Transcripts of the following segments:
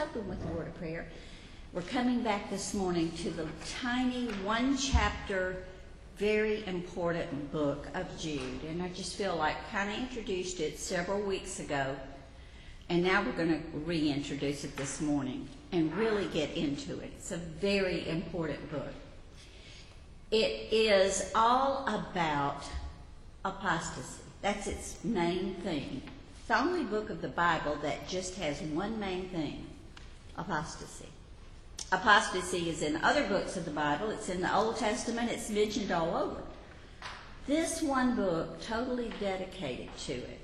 open with a word of prayer. We're coming back this morning to the tiny one-chapter, very important book of Jude. And I just feel like I kind of introduced it several weeks ago. And now we're going to reintroduce it this morning and really get into it. It's a very important book. It is all about apostasy. That's its main thing. It's the only book of the Bible that just has one main thing: apostasy. Apostasy is in other books of the Bible. It's in the Old Testament. It's mentioned all over. This one book, totally dedicated to it.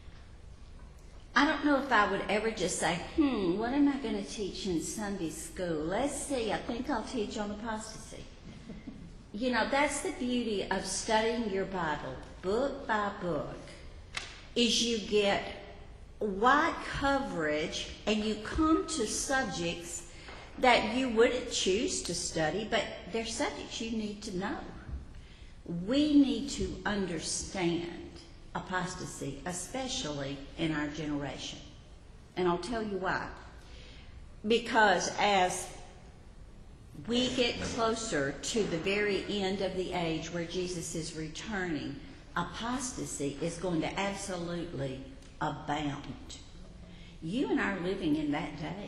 I don't know if I would ever just say, what am I going to teach in Sunday school? Let's see, I think I'll teach on apostasy. You know, that's the beauty of studying your Bible, book by book, is you get wide coverage and you come to subjects that you wouldn't choose to study, but they're subjects you need to know. We need to understand apostasy, especially in our generation. And I'll tell you why. Because as we get closer to the very end of the age where Jesus is returning, apostasy is going to absolutely abound. You and I are living in that day.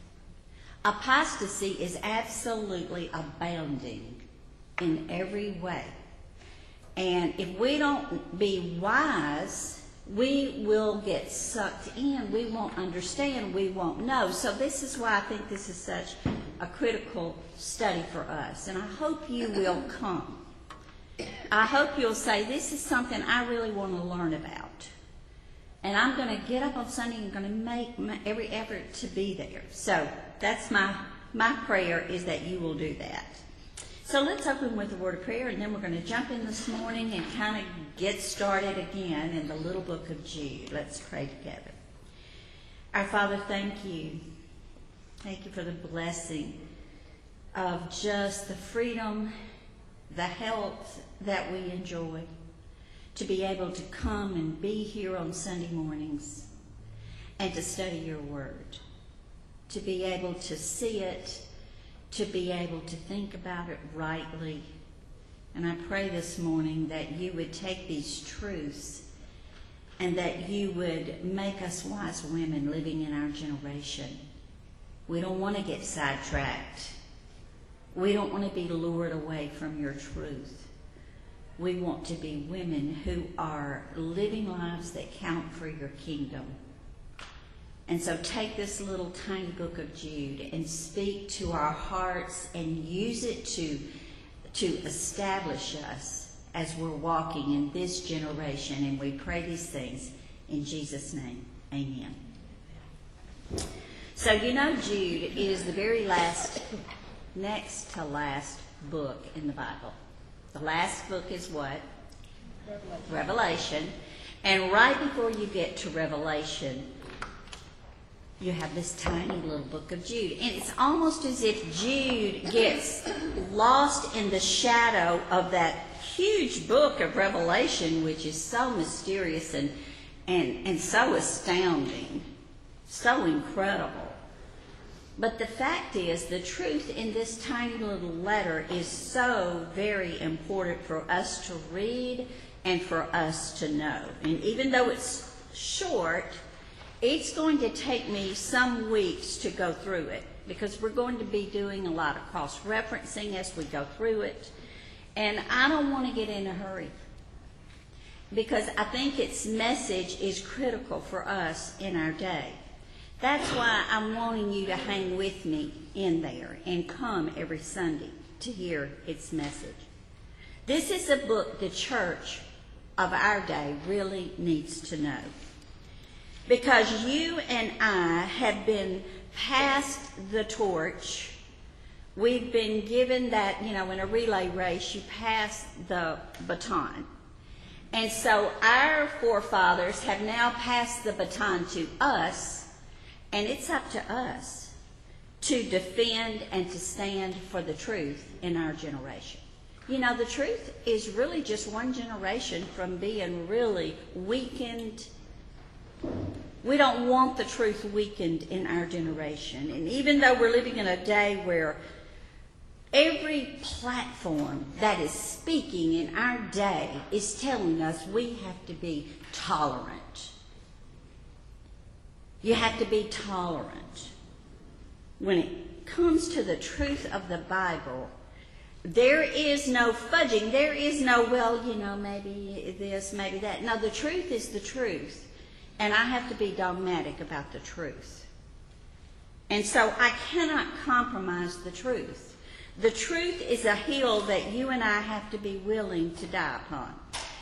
Apostasy is absolutely abounding in every way. And if we don't be wise, we will get sucked in. We won't understand. We won't know. So this is why I think this is such a critical study for us. And I hope you will come. I hope you'll say, this is something I really want to learn about. And I'm going to get up on Sunday and I'm going to make every effort to be there. So that's my prayer, is that you will do that. So let's open with a word of prayer, and then we're going to jump in this morning and kind of get started again in the little book of Jude. Let's pray together. Our Father, thank you. Thank you for the blessing of just the freedom, the health that we enjoy, to be able to come and be here on Sunday mornings and to study your word, to be able to see it, to be able to think about it rightly. And I pray this morning that you would take these truths and that you would make us wise women living in our generation. We don't want to get sidetracked. We don't want to be lured away from your truth. We want to be women who are living lives that count for your kingdom. And so take this little tiny book of Jude and speak to our hearts and use it to establish us as we're walking in this generation. And we pray these things in Jesus' name. Amen. So you know, Jude is the very next to last book in the Bible. The last book is what? Revelation. And right before you get to Revelation, you have this tiny little book of Jude. And it's almost as if Jude gets lost in the shadow of that huge book of Revelation, which is so mysterious and so astounding, so incredible. But the fact is, the truth in this tiny little letter is so very important for us to read and for us to know. And even though it's short, it's going to take me some weeks to go through it, because we're going to be doing a lot of cross-referencing as we go through it. And I don't want to get in a hurry, because I think its message is critical for us in our day. That's why I'm wanting you to hang with me in there and come every Sunday to hear its message. This is a book the church of our day really needs to know. Because you and I have been passed the torch. We've been given that, in a relay race, you pass the baton. And so our forefathers have now passed the baton to us, and it's up to us to defend and to stand for the truth in our generation. The truth is really just one generation from being really weakened We don't want the truth weakened in our generation. And even though we're living in a day where every platform that is speaking in our day is telling us we have to be tolerant. You have to be tolerant. When it comes to the truth of the Bible, there is no fudging. There is no, well, maybe this, maybe that. No, the truth is the truth. And I have to be dogmatic about the truth. And so I cannot compromise the truth. The truth is a hill that you and I have to be willing to die upon.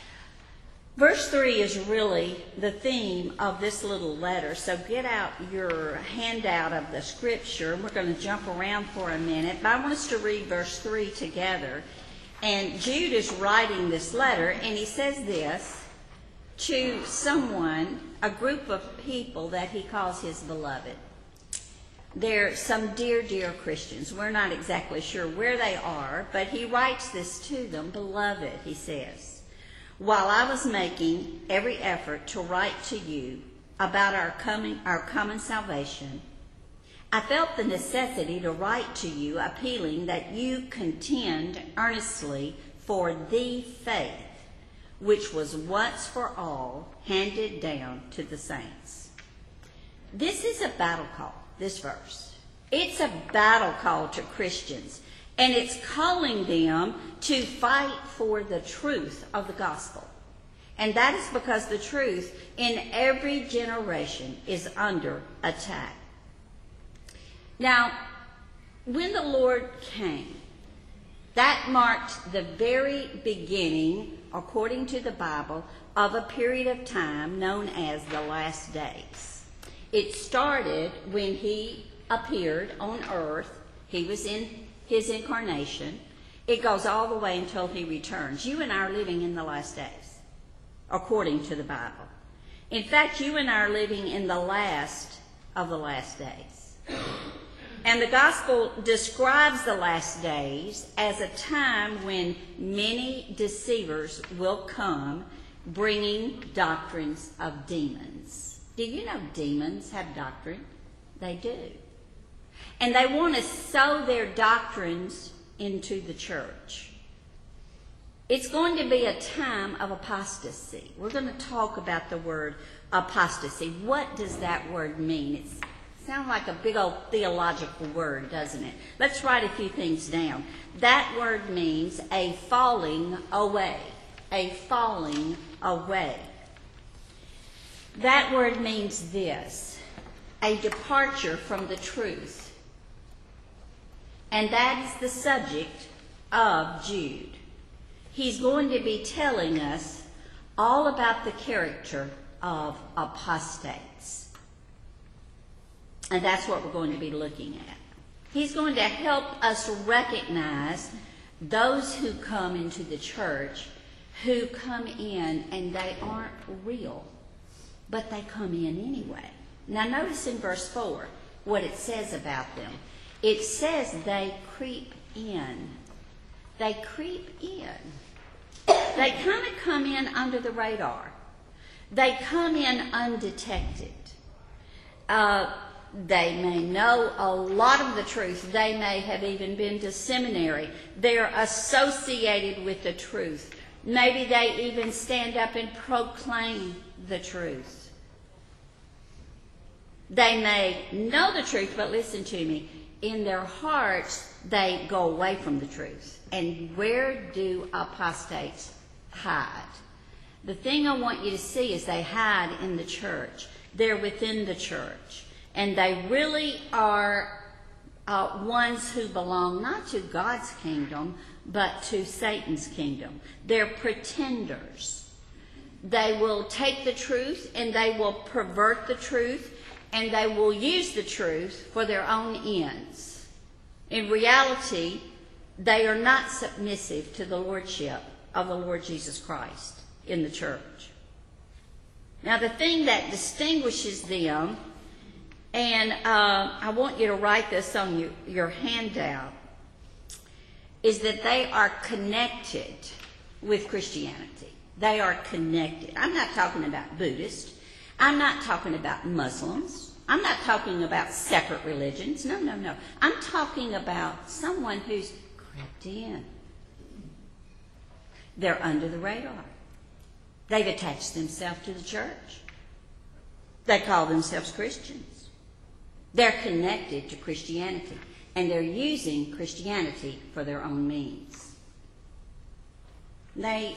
Verse 3 is really the theme of this little letter. So get out your handout of the scripture. We're going to jump around for a minute. But I want us to read verse 3 together. And Jude is writing this letter, and he says this to someone, a group of people that he calls his beloved. They're some dear, dear Christians. We're not exactly sure where they are, but he writes this to them. Beloved, he says, while I was making every effort to write to you about our common salvation, I felt the necessity to write to you appealing that you contend earnestly for the faith which was once for all handed down to the saints. This is a battle call, this verse. It's a battle call to Christians, and it's calling them to fight for the truth of the gospel. And that is because the truth in every generation is under attack. Now, when the Lord came, that marked the very beginning, according to the Bible, of a period of time known as the last days. It started when he appeared on earth. He was in his incarnation. It goes all the way until he returns. You and I are living in the last days, according to the Bible. In fact, you and I are living in the last of the last days. And the gospel describes the last days as a time when many deceivers will come bringing doctrines of demons. Do you know demons have doctrine? They do. And they want to sow their doctrines into the church. It's going to be a time of apostasy. We're going to talk about the word apostasy. What does that word mean? It sounds like a big old theological word, doesn't it? Let's write a few things down. That word means a falling away. A falling away. That word means this: a departure from the truth. And that is the subject of Jude. He's going to be telling us all about the character of apostates. And that's what we're going to be looking at. He's going to help us recognize those who come into the church, who come in and they aren't real, but they come in anyway. Now notice in verse 4 what it says about them. It says they creep in. They creep in. They kind of come in under the radar. They come in undetected. They may know a lot of the truth. They may have even been to seminary. They're associated with the truth. Maybe they even stand up and proclaim the truth. They may know the truth, but listen to me. In their hearts, they go away from the truth. And where do apostates hide? The thing I want you to see is they hide in the church. They're within the church. And they really are ones who belong not to God's kingdom, but to Satan's kingdom. They're pretenders. They will take the truth and they will pervert the truth, and they will use the truth for their own ends. In reality, they are not submissive to the lordship of the Lord Jesus Christ in the church. Now, the thing that distinguishes them, and I want you to write this on your handout, is that they are connected with Christianity. They are connected. I'm not talking about Buddhists. I'm not talking about Muslims. I'm not talking about separate religions. No, no, no. I'm talking about someone who's crept in. They're under the radar. They've attached themselves to the church. They call themselves Christians. They're connected to Christianity, and they're using Christianity for their own means. They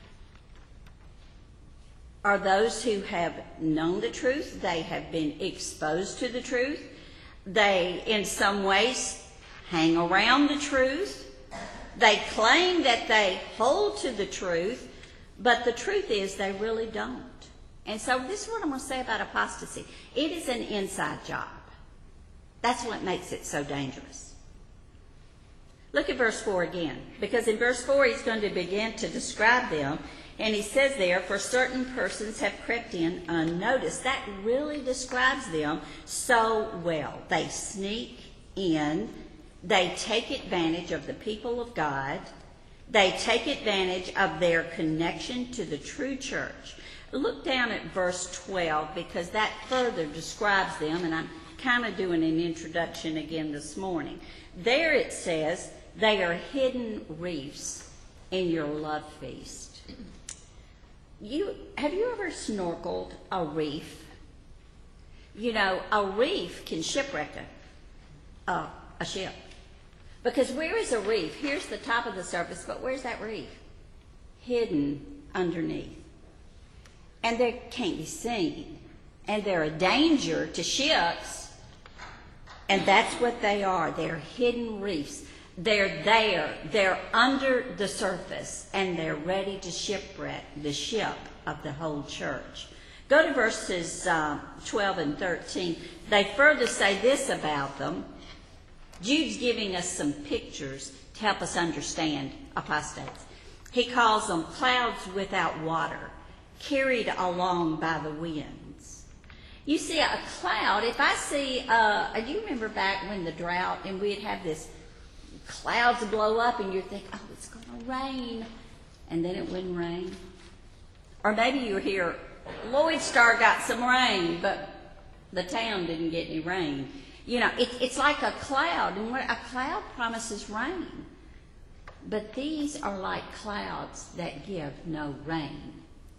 are those who have known the truth. They have been exposed to the truth. They, in some ways, hang around the truth. They claim that they hold to the truth, but the truth is they really don't. And so this is what I'm going to say about apostasy. It is an inside job. That's what makes it so dangerous. Look at verse 4 again, because in verse 4 he's going to begin to describe them. And he says there, for certain persons have crept in unnoticed. That really describes them so well. They sneak in. They take advantage of the people of God. They take advantage of their connection to the true church. Look down at verse 12, because that further describes them, and I'm kind of doing an introduction again this morning. There it says, they are hidden reefs in your love feast. Have you ever snorkeled a reef? You know, a reef can shipwreck a ship. Because where is a reef? Here's the top of the surface, but where's that reef? Hidden underneath. And they can't be seen. And they're a danger to ships. And that's what they are. They're hidden reefs. They're there. They're under the surface. And they're ready to shipwreck the ship of the whole church. Go to verses 12 and 13. They further say this about them. Jude's giving us some pictures to help us understand apostates. He calls them clouds without water, carried along by the winds. You see, a cloud, if I see, do you remember back when the drought, and we'd have this clouds blow up, and you'd think, oh, it's going to rain, and then it wouldn't rain. Or maybe you hear, Lloyd Star got some rain, but the town didn't get any rain. You know, it's like a cloud, and a cloud promises rain. But these are like clouds that give no rain.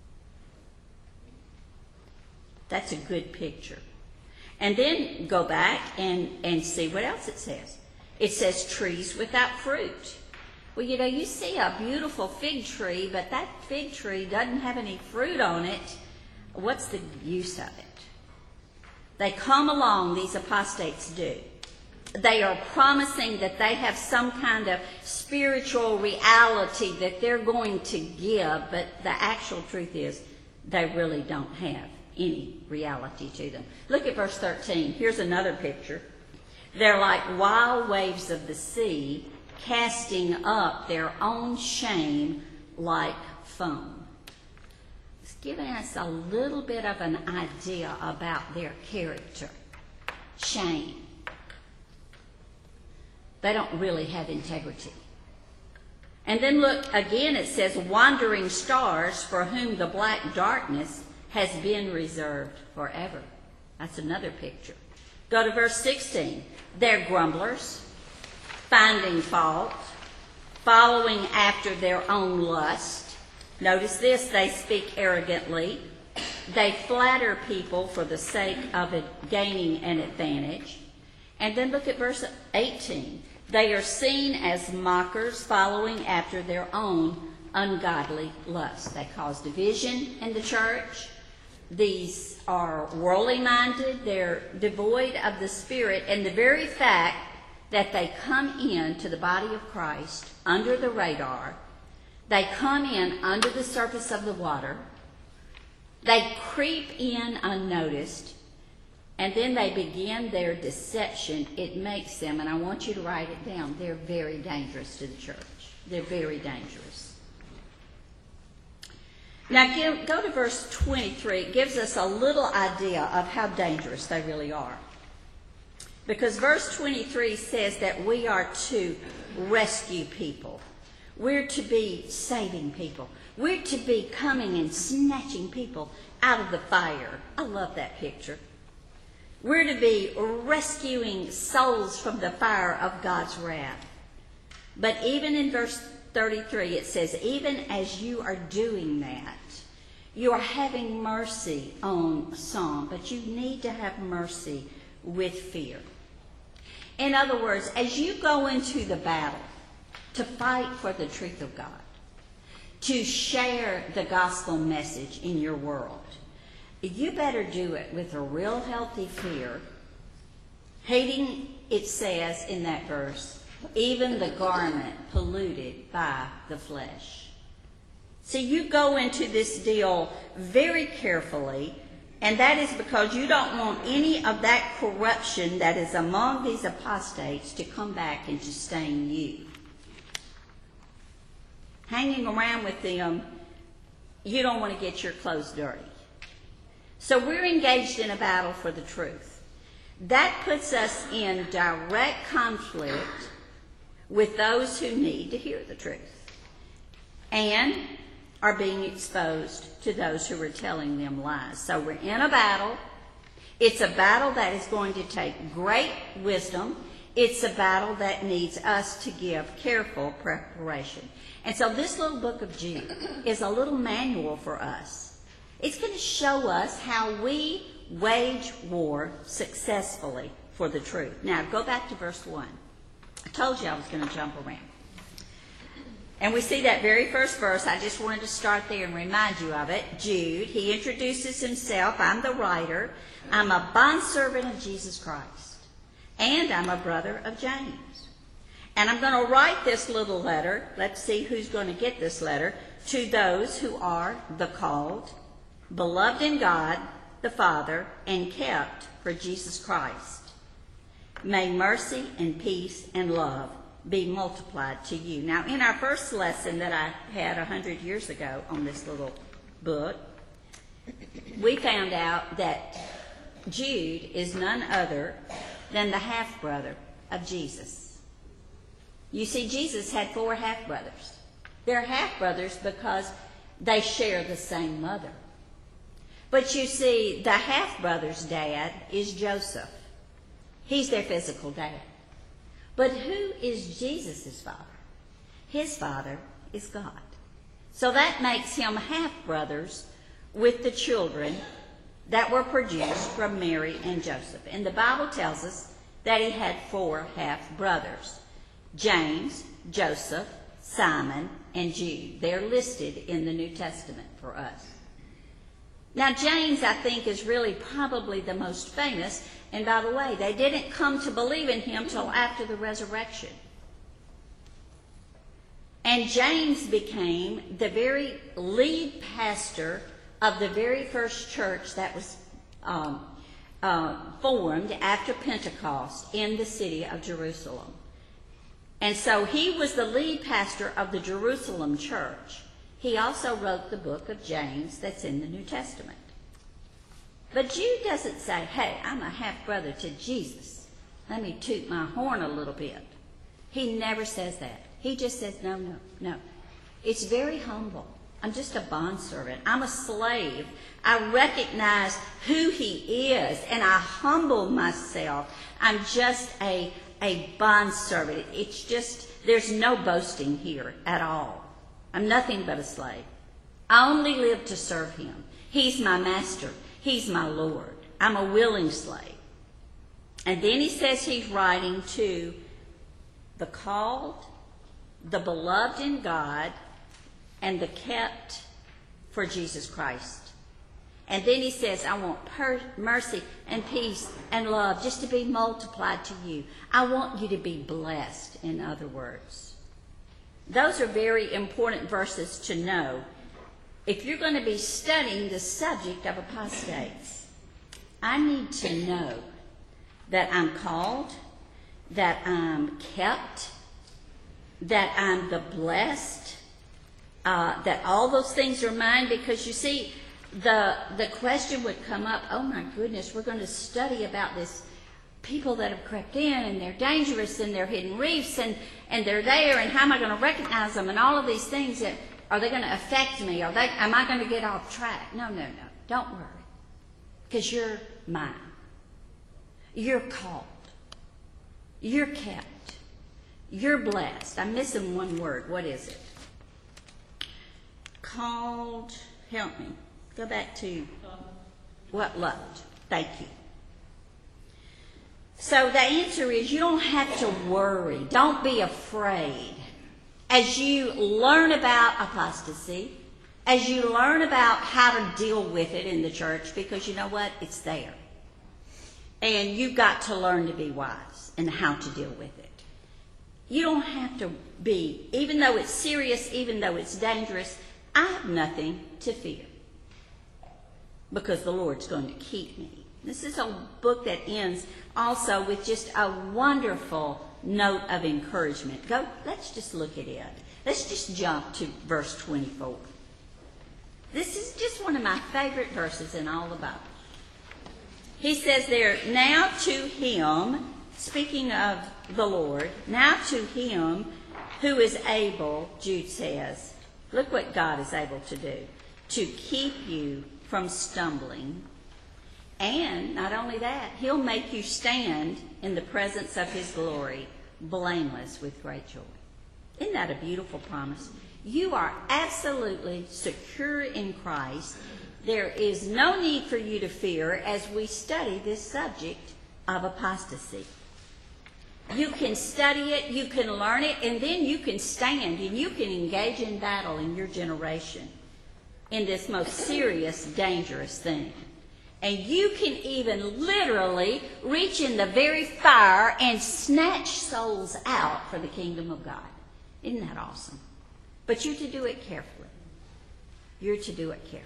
That's a good picture. And then go back and see what else it says. It says trees without fruit. Well, you know, you see a beautiful fig tree, but that fig tree doesn't have any fruit on it. What's the use of it? They come along, these apostates do. They are promising that they have some kind of spiritual reality that they're going to give, but the actual truth is they really don't have any reality to them. Look at verse 13. Here's another picture. They're like wild waves of the sea, casting up their own shame like foam. It's giving us a little bit of an idea about their character. Shame. They don't really have integrity. And then look, again it says, wandering stars for whom the black darkness has been reserved forever. That's another picture. Go to verse 16. They're grumblers, finding fault, following after their own lust. Notice this, they speak arrogantly. They flatter people for the sake of gaining an advantage. And then look at verse 18. They are seen as mockers, following after their own ungodly lust. They cause division in the church. These are worldly minded. They're devoid of the Spirit. And the very fact that they come into the body of Christ under the radar, they come in under the surface of the water, they creep in unnoticed, and then they begin their deception. It makes them, and I want you to write it down, they're very dangerous to the church. They're very dangerous. Now go to verse 23. It gives us a little idea of how dangerous they really are. Because verse 23 says that we are to rescue people. We're to be saving people. We're to be coming and snatching people out of the fire. I love that picture. We're to be rescuing souls from the fire of God's wrath. But even in verse 33, it says, even as you are doing that, you are having mercy on some, but you need to have mercy with fear. In other words, as you go into the battle to fight for the truth of God, to share the gospel message in your world, you better do it with a real healthy fear, hating, it says in that verse, even the garment polluted by the flesh. So you go into this deal very carefully, and that is because you don't want any of that corruption that is among these apostates to come back and to stain you. Hanging around with them, you don't want to get your clothes dirty. So we're engaged in a battle for the truth. That puts us in direct conflict with those who need to hear the truth and are being exposed to those who are telling them lies. So we're in a battle. It's a battle that is going to take great wisdom. It's a battle that needs us to give careful preparation. And so this little book of Jude is a little manual for us. It's going to show us how we wage war successfully for the truth. Now, go back to verse 1. I told you I was going to jump around. And we see that very first verse. I just wanted to start there and remind you of it. Jude, he introduces himself. I'm the writer. I'm a bondservant of Jesus Christ. And I'm a brother of James. And I'm going to write this little letter. Let's see who's going to get this letter. To those who are the called, beloved in God, the Father, and kept for Jesus Christ. May mercy and peace and love be multiplied to you. Now, in our first lesson that I had 100 years ago on this little book, we found out that Jude is none other than the half-brother of Jesus. You see, Jesus had 4 half-brothers. They're half-brothers because they share the same mother. But you see, the half-brother's dad is Joseph. He's their physical dad. But who is Jesus' father? His father is God. So that makes him half-brothers with the children that were produced from Mary and Joseph. And the Bible tells us that he had 4 half-brothers: James, Joseph, Simon, and Jude. They're listed in the New Testament for us. Now, James, I think, is really probably the most famous. And by the way, they didn't come to believe in him till after the resurrection. And James became the very lead pastor of the very first church that was formed after Pentecost in the city of Jerusalem. And so he was the lead pastor of the Jerusalem church. He also wrote the book of James that's in the New Testament. But Jude doesn't say, hey, I'm a half-brother to Jesus. Let me toot my horn a little bit. He never says that. He just says, no. It's very humble. I'm just a bondservant. I'm a slave. I recognize who he is, and I humble myself. I'm just a bondservant. It's just, there's no boasting here at all. I'm nothing but a slave. I only live to serve him. He's my master. He's my Lord. I'm a willing slave. And then he says he's writing to the called, the beloved in God, and the kept for Jesus Christ. And then he says, I want mercy and peace and love just to be multiplied to you. I want you to be blessed, in other words. Those are very important verses to know if you're going to be studying the subject of apostates. I need to know that I'm called, that I'm kept, that I'm the blessed, that all those things are mine, because you see, the question would come up, oh my goodness, we're going to study about this people that have crept in, and they're dangerous, and they're hidden reefs, and they're there, and how am I going to recognize them, and all of these things that Are they going to affect me? Am I going to get off track? No. Don't worry. Because you're mine. You're called. You're kept. You're blessed. I'm missing one word. What is it? Called. Help me. Go back to what? Loved. Thank you. So the answer is you don't have to worry. Don't be afraid. As you learn about apostasy, as you learn about how to deal with it in the church, because you know what? It's there. And you've got to learn to be wise in how to deal with it. You don't have to be, even though it's serious, even though it's dangerous, I have nothing to fear. Because the Lord's going to keep me. This is a book that ends also with just a wonderful note of encouragement. Let's just look at it. Let's just jump to verse 24. This is just one of my favorite verses in all the Bible. He says there, now to him, speaking of the Lord, now to him who is able, Jude says, look what God is able to do, to keep you from stumbling. And not only that, he'll make you stand in the presence of his glory, blameless with great joy. Isn't that a beautiful promise? You are absolutely secure in Christ. There is no need for you to fear as we study this subject of apostasy. You can study it, you can learn it, and then you can stand and you can engage in battle in your generation in this most serious, dangerous thing. And you can even literally reach in the very fire and snatch souls out for the kingdom of God. Isn't that awesome? But you're to do it carefully. You're to do it carefully.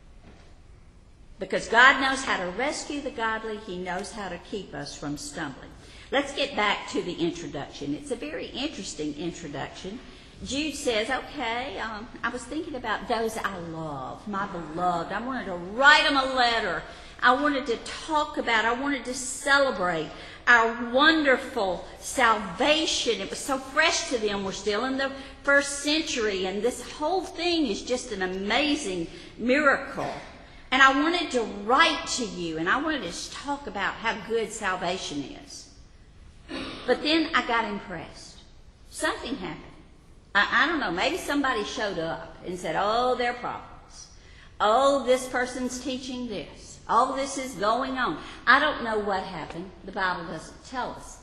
Because God knows how to rescue the godly. He knows how to keep us from stumbling. Let's get back to the introduction. It's a very interesting introduction. Jude says, okay, I was thinking about those I love, my beloved. I wanted to write them a letter. I wanted to talk about, I wanted to celebrate our wonderful salvation. It was so fresh to them. We're still in the first century, and this whole thing is just an amazing miracle. And I wanted to write to you, and I wanted to talk about how good salvation is. But then I got impressed. Something happened. I don't know, maybe somebody showed up and said, oh, there are problems. Oh, this person's teaching this. Oh, this is going on. I don't know what happened. The Bible doesn't tell us.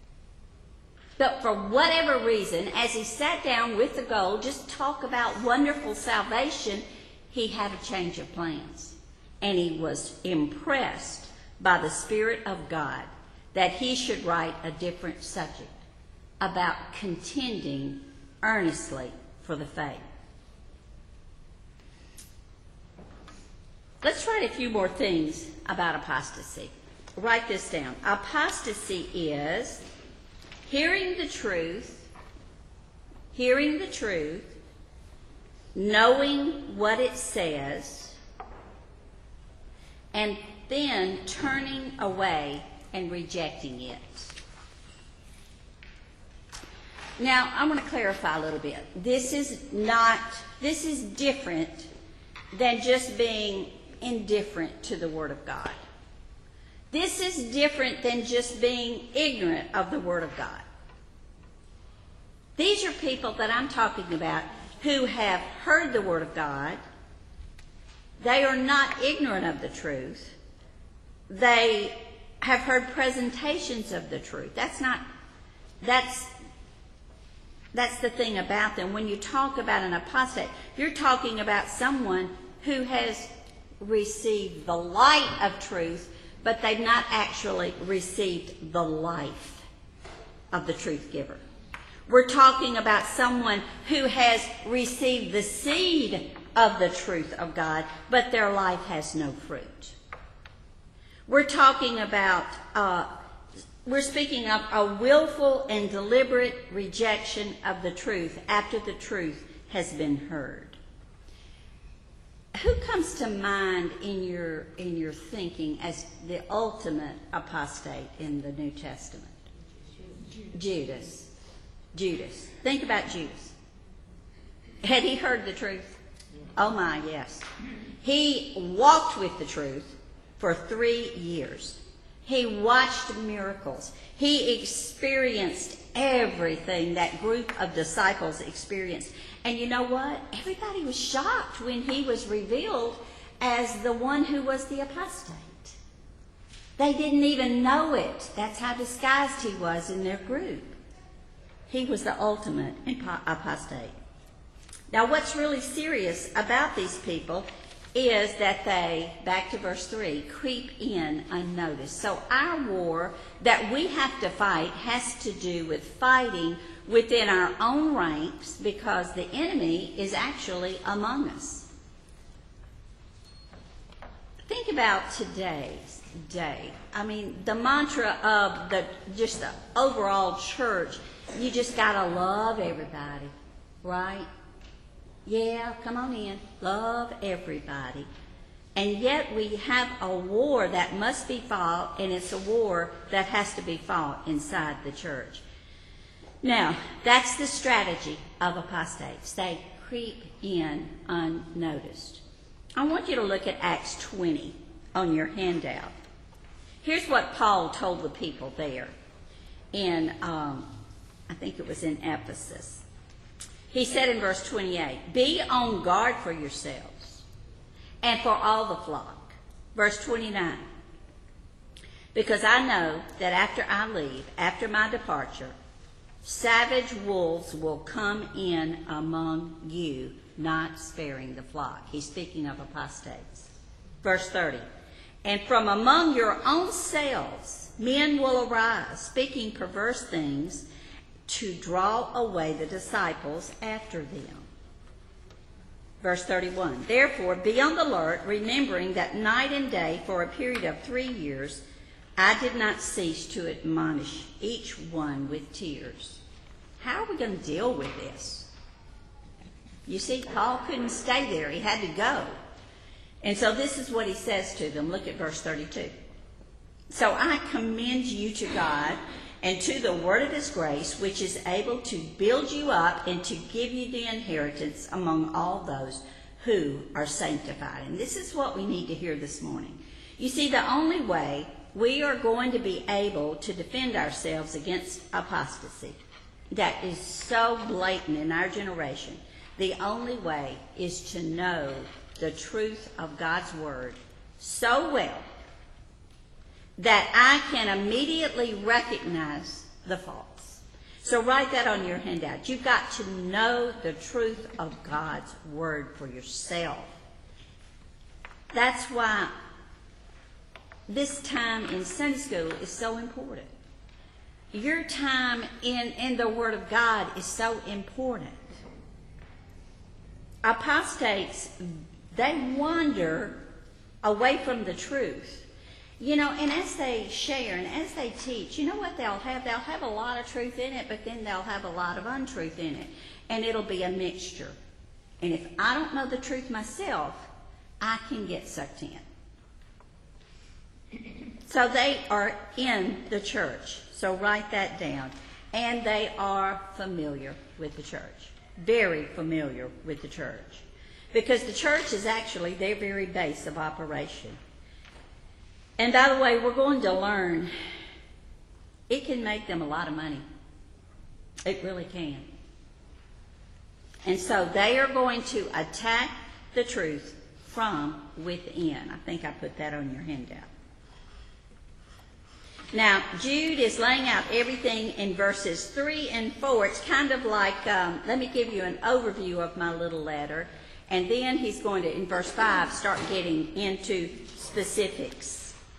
But for whatever reason, as he sat down with the goal, just talk about wonderful salvation, he had a change of plans. And he was impressed by the Spirit of God that he should write a different subject about contending earnestly for the faith. Let's write a few more things about apostasy. Write this down. Apostasy is hearing the truth, knowing what it says, and then turning away and rejecting it. Now, I want to clarify a little bit. This is different than just being indifferent to the Word of God. This is different than just being ignorant of the Word of God. These are people that I'm talking about who have heard the Word of God. They are not ignorant of the truth. They have heard presentations of the truth. That's the thing about them. When you talk about an apostate, you're talking about someone who has received the light of truth, but they've not actually received the life of the truth giver. We're talking about someone who has received the seed of the truth of God, but their life has no fruit. We're talking about, we're speaking of a willful and deliberate rejection of the truth after the truth has been heard. Who comes to mind in your thinking as the ultimate apostate in the New Testament? Judas. Think about Judas. Had he heard the truth? Oh my, yes. He walked with the truth for 3 years. He watched miracles. He experienced everything that group of disciples experienced. And you know what? Everybody was shocked when he was revealed as the one who was the apostate. They didn't even know it. That's how disguised he was in their group. He was the ultimate apostate. Now, what's really serious about these people is that they, back to verse 3, creep in unnoticed. So our war that we have to fight has to do with fighting within our own ranks because the enemy is actually among us. Think about today's day. I mean, the mantra of the overall church, you just gotta love everybody, right? Yeah, come on in. Love everybody. And yet we have a war that must be fought, and it's a war that has to be fought inside the church. Now, that's the strategy of apostates. They creep in unnoticed. I want you to look at Acts 20 on your handout. Here's what Paul told the people there in, I think it was in Ephesus. He said in verse 28, be on guard for yourselves and for all the flock. Verse 29, because I know that after I leave, after my departure, savage wolves will come in among you, not sparing the flock. He's speaking of apostates. Verse 30, and from among your own selves men will arise, speaking perverse things, to draw away the disciples after them. Verse 31, therefore be on the alert, remembering that night and day for a period of 3 years I did not cease to admonish each one with tears. How are we going to deal with this? You see, Paul couldn't stay there. He had to go. And so this is what he says to them. Look at verse 32. So I commend you to God and to the word of his grace, which is able to build you up and to give you the inheritance among all those who are sanctified. And this is what we need to hear this morning. You see, the only way we are going to be able to defend ourselves against apostasy that is so blatant in our generation, the only way is to know the truth of God's word so well that I can immediately recognize the false. So write that on your handout. You've got to know the truth of God's word for yourself. That's why this time in Sunday school is so important. Your time in the Word of God is so important. Apostates, they wander away from the truth. You know, and as they share and as they teach, you know what they'll have? They'll have a lot of truth in it, but then they'll have a lot of untruth in it. And it'll be a mixture. And if I don't know the truth myself, I can get sucked in. So they are in the church. So write that down. And they are familiar with the church. Very familiar with the church. Because the church is actually their very base of operation. And by the way, we're going to learn it can make them a lot of money. It really can. And so they are going to attack the truth from within. I think I put that on your handout. Now, Jude is laying out everything in verses 3 and 4. It's kind of like, let me give you an overview of my little letter. And then he's going to, in verse 5, start getting into specifics.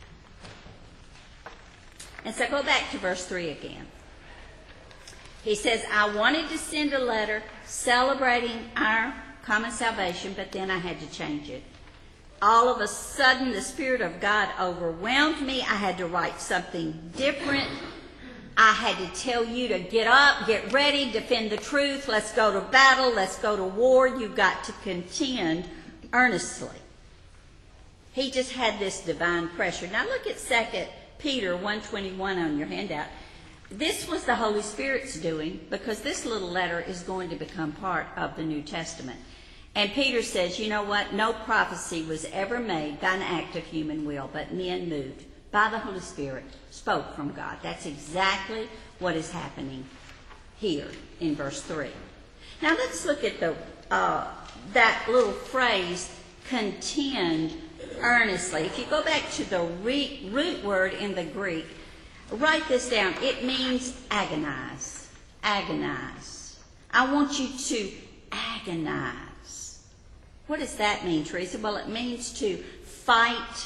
And so go back to verse 3 again. He says, I wanted to send a letter celebrating our common salvation, but then I had to change it. All of a sudden, the Spirit of God overwhelmed me. I had to write something different. I had to tell you to get up, get ready, defend the truth. Let's go to battle. Let's go to war. You've got to contend earnestly. He just had this divine pressure. Now look at 2 Peter 1:21 on your handout. this was the Holy Spirit's doing, because this little letter is going to become part of the New Testament. And Peter says, you know what? No prophecy was ever made by an act of human will, but men moved by the Holy Spirit spoke from God. That's exactly what is happening here in verse 3. Now let's look at that little phrase, contend earnestly. If you go back to the root word in the Greek, write this down. It means agonize. Agonize. I want you to agonize. What does that mean, Teresa? Well, it means to fight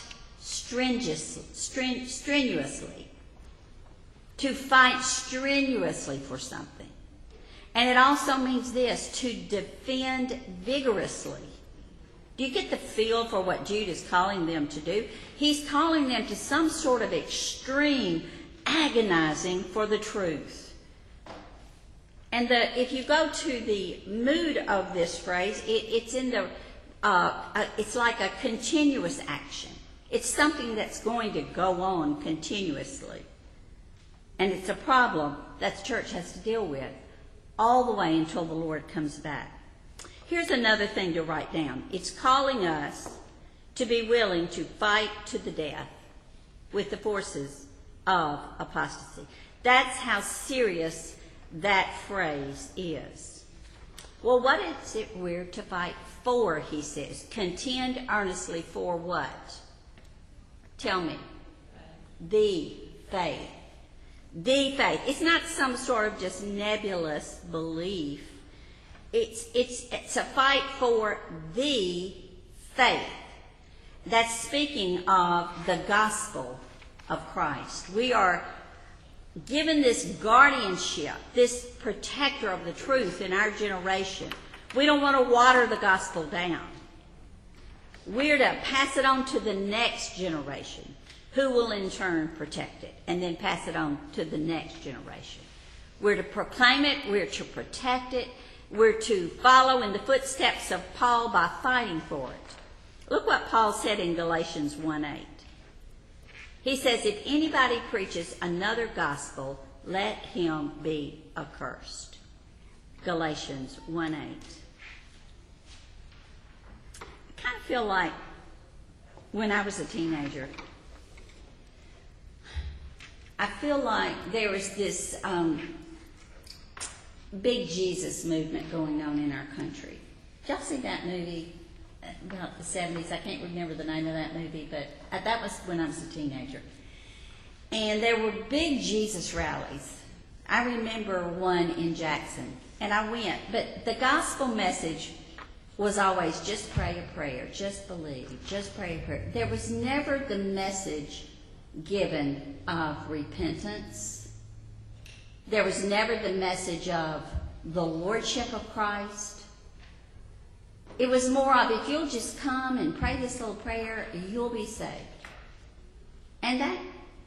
strenuously. To fight strenuously for something. And it also means this, to defend vigorously. Do you get the feel for what Jude is calling them to do? He's calling them to some sort of extreme agonizing for the truth. And if you go to the mood of this phrase, it's like a continuous action. It's something that's going to go on continuously. And it's a problem that the church has to deal with all the way until the Lord comes back. Here's another thing to write down. It's calling us to be willing to fight to the death with the forces of apostasy. That's how serious that phrase is. Well, what is it we're to fight for, he says? Contend earnestly for what? Tell me. The faith. The faith. It's not some sort of just nebulous belief. It's a fight for the faith. That's speaking of the gospel of Christ. We are given this guardianship, this protector of the truth in our generation. We don't want to water the gospel down. We're to pass it on to the next generation, who will in turn protect it, and then pass it on to the next generation. We're to proclaim it, we're to protect it, we're to follow in the footsteps of Paul by fighting for it. Look what Paul said in Galatians 1:8. He says, if anybody preaches another gospel, let him be accursed. Galatians 1:8. I kind of feel like when I was a teenager, I feel like there was this big Jesus movement going on in our country. Did y'all see that movie about the 70s? I can't remember the name of that movie, but that was when I was a teenager. And there were big Jesus rallies. I remember one in Jackson, and I went. But the gospel message was always just pray a prayer, just believe, just pray a prayer. There was never the message given of repentance. There was never the message of the lordship of Christ. It was more of, if you'll just come and pray this little prayer, you'll be saved. And that,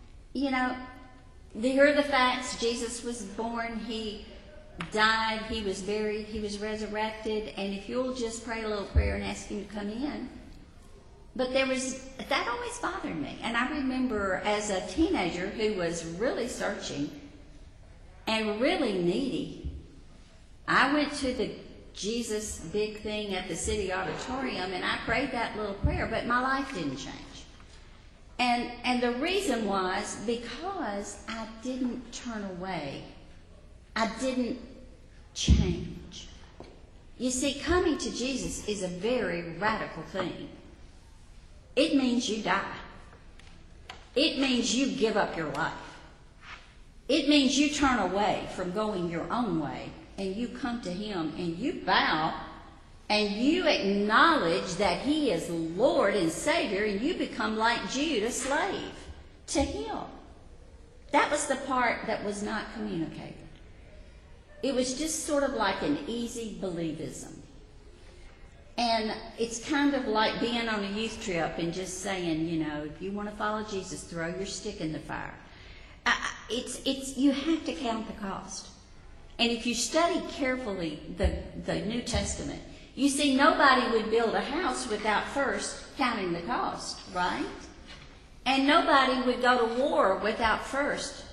here are the facts. Jesus was born, he died, he was buried, he was resurrected, and if you'll just pray a little prayer and ask him to come in. But that always bothered me. And I remember as a teenager who was really searching and really needy, I went to the Jesus big thing at the city auditorium and I prayed that little prayer, but my life didn't change. And the reason was because I didn't turn away. I didn't change. You see, coming to Jesus is a very radical thing. It means you die. It means you give up your life. It means you turn away from going your own way and you come to him and you bow and you acknowledge that he is Lord and Savior, and you become like Jude, a slave to him. That was the part that was not communicated. It was just sort of like an easy believism. And it's kind of like being on a youth trip and just saying, if you want to follow Jesus, throw your stick in the fire. You have to count the cost. And if you study carefully the New Testament, you see nobody would build a house without first counting the cost, right? And nobody would go to war without first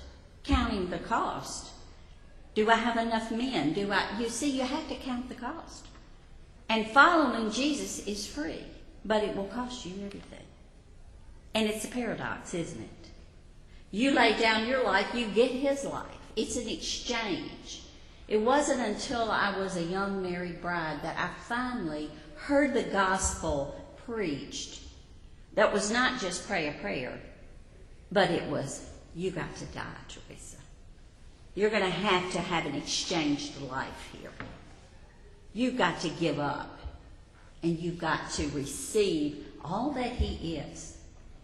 counting the cost. Do I have enough men? You see, you have to count the cost. And following Jesus is free, but it will cost you everything. And it's a paradox, isn't it? You lay down your life, you get his life. It's an exchange. It wasn't until I was a young married bride that I finally heard the gospel preached. That was not just pray a prayer, but it was, you got to die, Teresa. You're going to have an exchanged life here. You've got to give up, and you've got to receive all that he is.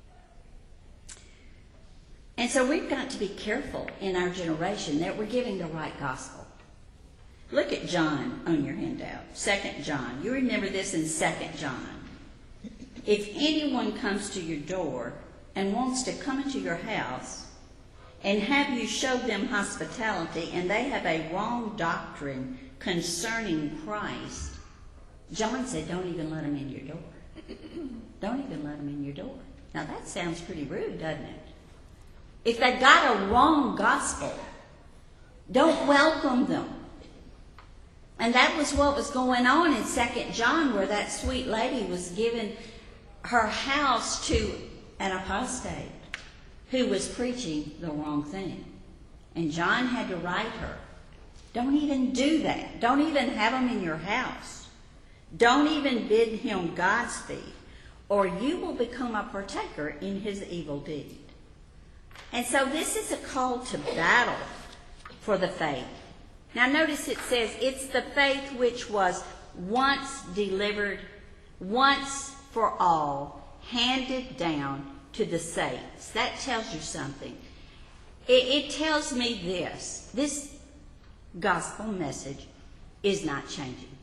And so we've got to be careful in our generation that we're giving the right gospel. Look at John on your handout, 2 John. You remember this in 2 John. If anyone comes to your door and wants to come into your house and have you show them hospitality and they have a wrong doctrine concerning Christ, John said, don't even let them in your door. Don't even let them in your door. Now that sounds pretty rude, doesn't it? If they got a wrong gospel, don't welcome them. And that was what was going on in 2 John, where that sweet lady was giving her house to an apostate who was preaching the wrong thing. And John had to write her, don't even do that. Don't even have him in your house. Don't even bid him Godspeed, or you will become a partaker in his evil deed. And so this is a call to battle for the faith. Now notice it says it's the faith which was once delivered, once for all, handed down to the saints. That tells you something. It tells me this gospel message is not changing.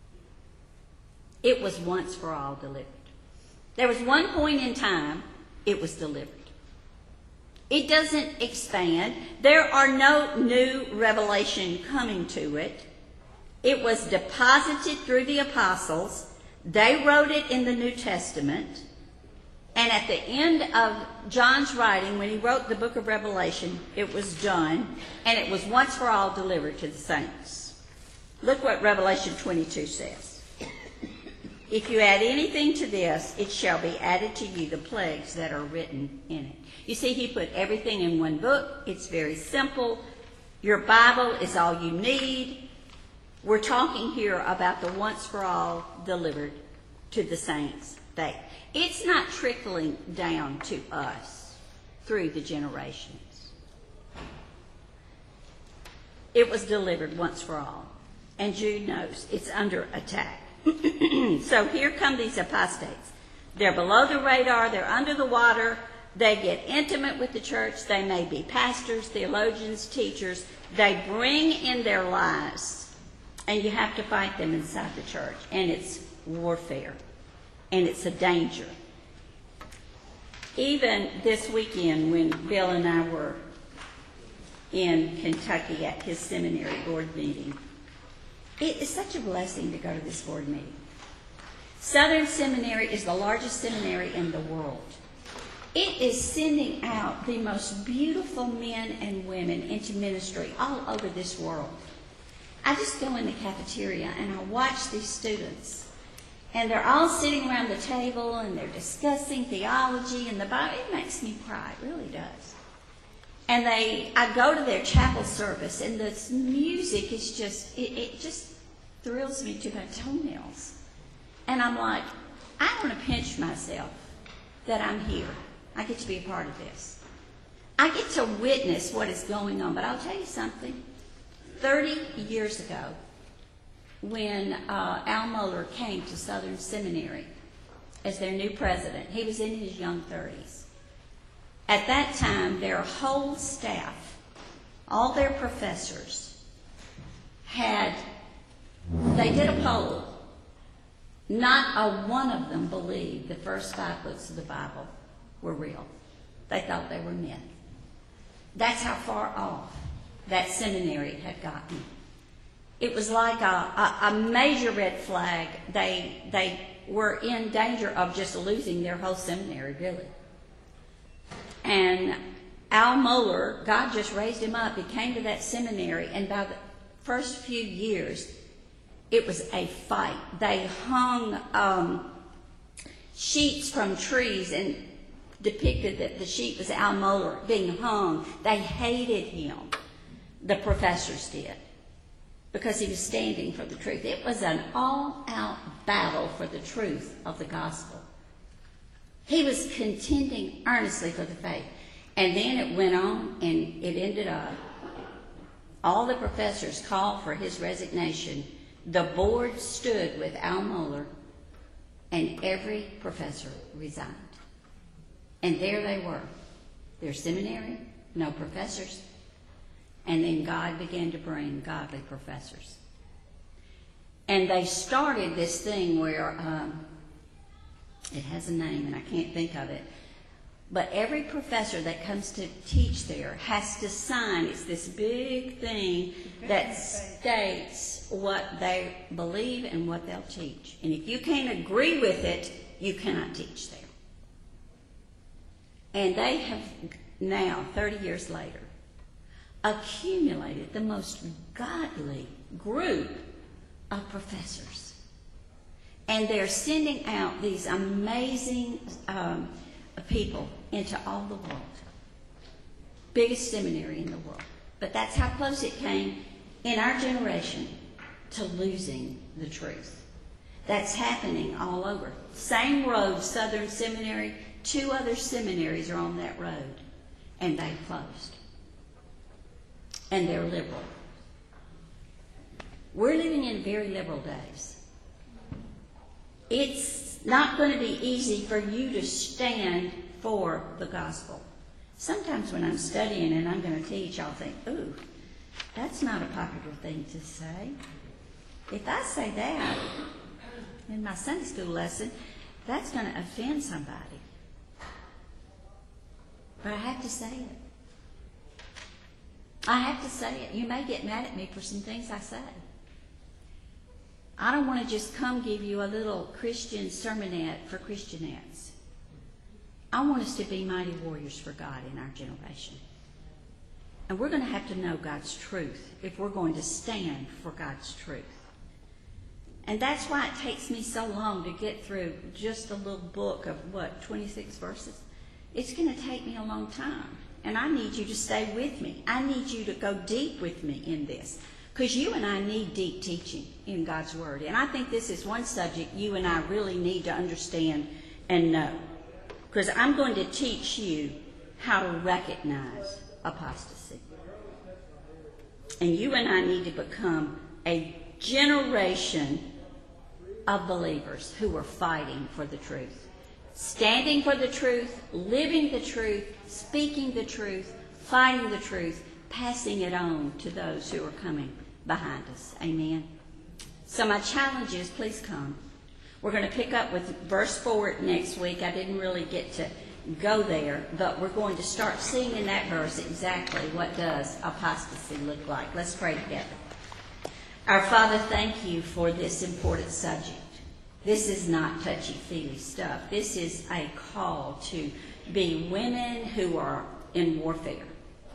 It was once for all delivered. There was one point in time it was delivered. It doesn't expand. There are no new revelation coming to it. It was deposited through the apostles. They wrote it in the New Testament. And at the end of John's writing, when he wrote the book of Revelation, it was done. And it was once for all delivered to the saints. Look what Revelation 22 says. If you add anything to this, it shall be added to you, the plagues that are written in it. You see, he put everything in one book. It's very simple. Your Bible is all you need. We're talking here about the once for all delivered to the saints faith. It's not trickling down to us through the generations. It was delivered once for all. And Jude knows it's under attack. So here come these apostates. They're below the radar. They're under the water. They get intimate with the church. They may be pastors, theologians, teachers. They bring in their lies. And you have to fight them inside the church. And it's warfare. And it's a danger. Even this weekend when Bill and I were in Kentucky at his seminary board meeting, it is such a blessing to go to this board meeting. Southern Seminary is the largest seminary in the world. It is sending out the most beautiful men and women into ministry all over this world. I just go in the cafeteria and I watch these students. And they're all sitting around the table and they're discussing theology and the Bible. It makes me cry, it really does. And I go to their chapel service and the music is just, it just thrills me to my toenails. And I'm like, I want to pinch myself that I'm here. I get to be a part of this. I get to witness what is going on. But I'll tell you something. 30 years ago, when Al Mohler came to Southern Seminary as their new president, he was in his young 30s. At that time, their whole staff, all their professors, they did a poll. Not a one of them believed the first 5 books of the Bible were real. They thought they were myth. That's how far off that seminary had gotten. It was like a major red flag. They were in danger of just losing their whole seminary, really. And Al Mohler, God just raised him up. He came to that seminary, and by the first few years, it was a fight. They hung sheets from trees and depicted that the sheet was Al Mohler being hung. They hated him. The professors did, because he was standing for the truth. It was an all-out battle for the truth of the gospel. He was contending earnestly for the faith. And then it went on, and it ended up, all the professors called for his resignation. The board stood with Al Mohler, and every professor resigned. And there they were. Their seminary, no professors. And then God began to bring godly professors. And they started this thing where, it has a name and I can't think of it, but every professor that comes to teach there has to sign. It's this big thing that states what they believe and what they'll teach. And if you can't agree with it, you cannot teach there. And they have now, 30 years later, accumulated the most godly group of professors. And they're sending out these amazing people into all the world. Biggest seminary in the world. But that's how close it came in our generation to losing the truth. That's happening all over. Same road, Southern Seminary, 2 other seminaries are on that road, and they closed. And they're liberal. We're living in very liberal days. It's not going to be easy for you to stand for the gospel. Sometimes when I'm studying and I'm going to teach, I'll think, ooh, that's not a popular thing to say. If I say that in my Sunday school lesson, that's going to offend somebody. But I have to say it. I have to say it. You may get mad at me for some things I say. I don't want to just come give you a little Christian sermonette for Christianettes. I want us to be mighty warriors for God in our generation. And we're going to have to know God's truth if we're going to stand for God's truth. And that's why it takes me so long to get through just a little book of, 26 verses? It's going to take me a long time. And I need you to stay with me. I need you to go deep with me in this. Because you and I need deep teaching in God's Word. And I think this is one subject you and I really need to understand and know. Because I'm going to teach you how to recognize apostasy. And you and I need to become a generation of believers who are fighting for the truth. Standing for the truth, living the truth, speaking the truth, fighting the truth, passing it on to those who are coming behind us. Amen. So my challenge is, please come. We're going to pick up with verse 4 next week. I didn't really get to go there, but we're going to start seeing in that verse exactly what does apostasy look like. Let's pray together. Our Father, thank you for this important subject. This is not touchy-feely stuff. This is a call to be women who are in warfare.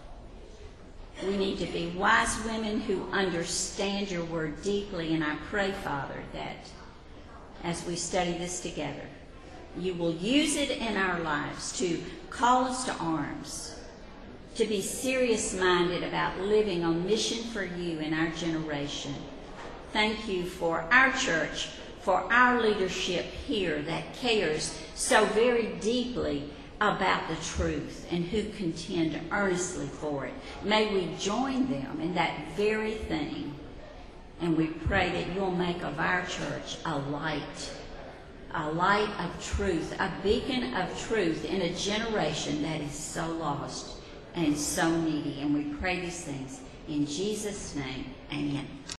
We need to be wise women who understand your word deeply, and I pray, Father, that as we study this together, you will use it in our lives to call us to arms, to be serious-minded about living on mission for you in our generation. Thank you for our church, for our leadership here that cares so very deeply about the truth and who contend earnestly for it. May we join them in that very thing. And we pray that you'll make of our church a light of truth, a beacon of truth in a generation that is so lost and so needy. And we pray these things in Jesus' name. Amen.